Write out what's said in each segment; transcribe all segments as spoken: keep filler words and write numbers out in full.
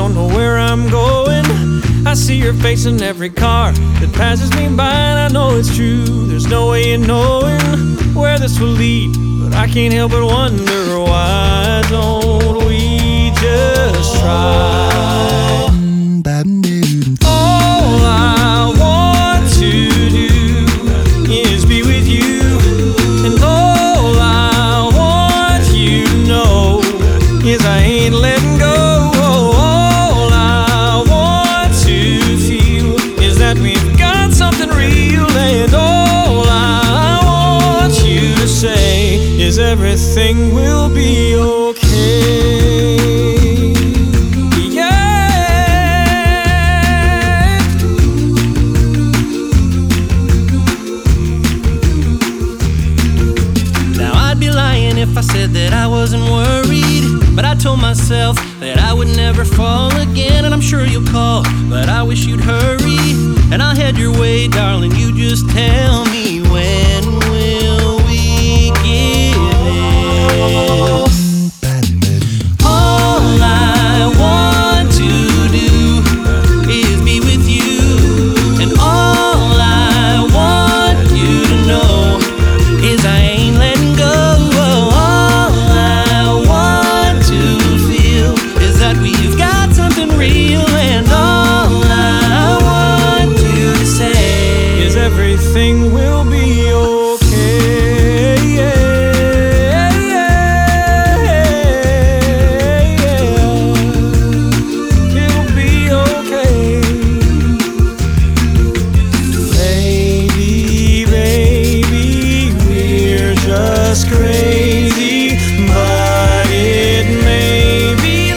don't know where I'm going. I see your face in every car that passes me by, and I know it's true. There's no way in knowing where this will lead, but I can't help but wonder, why don't we just try? All I want to do is be with you, and all I want you to know is I ain't letting go. All I want to feel is that we've got something real, and all I want you to say is everything will be okay. If I said that I wasn't worried, but I told myself that I would never fall again. And I'm sure you'll call, but I wish you'd hurry, and I'll head your way, darling. You just tell me, when will we get there? All I want to do is be with you, and all I want you to know is I ain't letting go. Everything will be okay. Yeah, yeah, yeah. It'll be okay. Baby, baby, we're just crazy, but it may be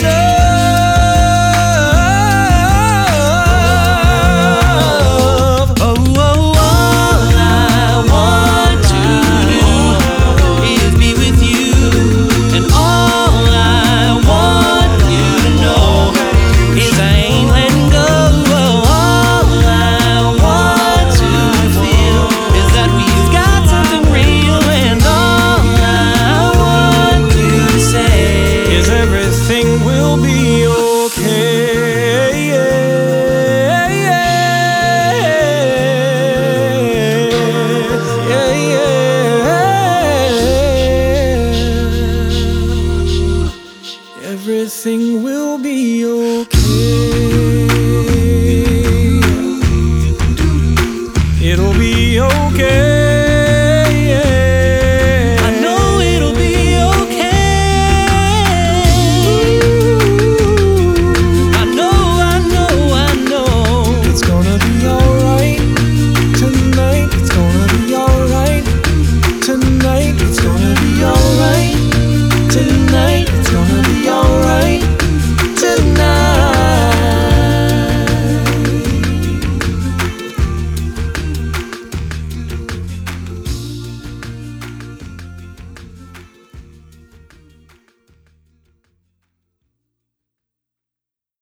love. Oh, oh. Everything will be okay. Yeah, yeah, yeah. Everything will be okay. It'll be okay.